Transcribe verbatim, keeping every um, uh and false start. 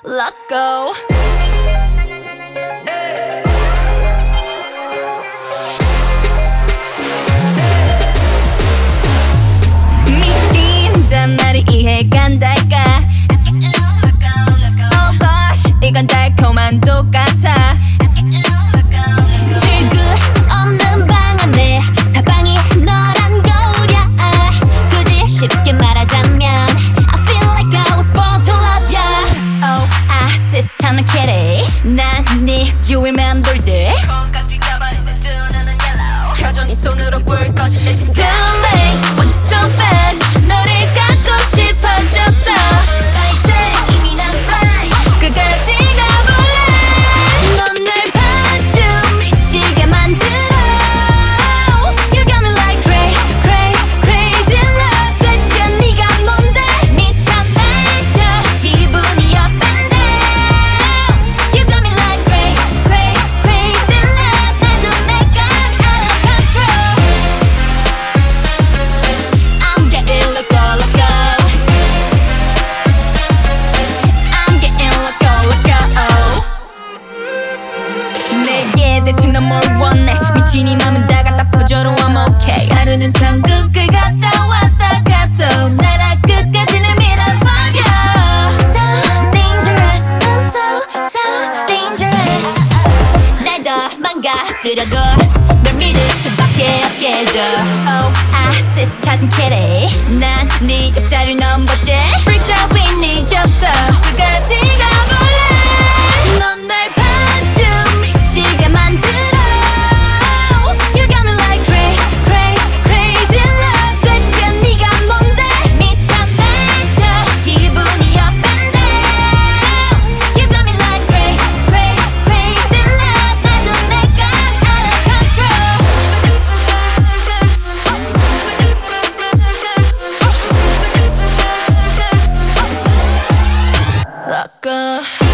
Let go. 믿긴단 말이 이해가 안 될까? Oh gosh, 이건 달콤한 똑같아. 출구 없는 방 안에 사방이 너란 거울이야. 굳이 쉽게 말하자면 I feel like I was born to love ya. Oh, I 시스찮은 kitty. 난 네 주위를 맴돌지. 콩깍지 가버린 내 두 눈은 yellow. 켜져 네 손으로 불 꺼진 내 시스템. Too late, want you so bad. 너를 갖고 싶어졌어. 이제 이미 난 fly. 끝까지 가볼래. 넌 날 반쯤 미치게 만들어. You got me like cray, cray, crazy love. 대체 네가 뭔데? 미쳐 날려 기분이 up and down. You got me like cray, cray, crazy love. 나도 내가 out of control. I'm getting loco, loco. I'm getting loco, loco. 내게 대체 넌 뭘 원해? 미친 이 맘은 다 갖다 퍼줘도 I'm okay. 하루는 천국을 갔다 왔다 가도 나라 끝까지 날 밀어버려. So dangerous, so so so dangerous. 날 더 망가뜨려도 널 믿을 수밖에 없게 해줘. Oh, I sis 찾은 kitty. 난 네 옆자리를 넘봤지. Freaked out we 잊었어. 끝까지 가볼래. 넌 날 반쯤 미치게 만들어. You got me like cray, cray, crazy love. 대체 네가 뭔데? 미쳐 날려 기분이 up and down. You got me like cray, cray, crazy love. 나도 내가 out of control. Let go.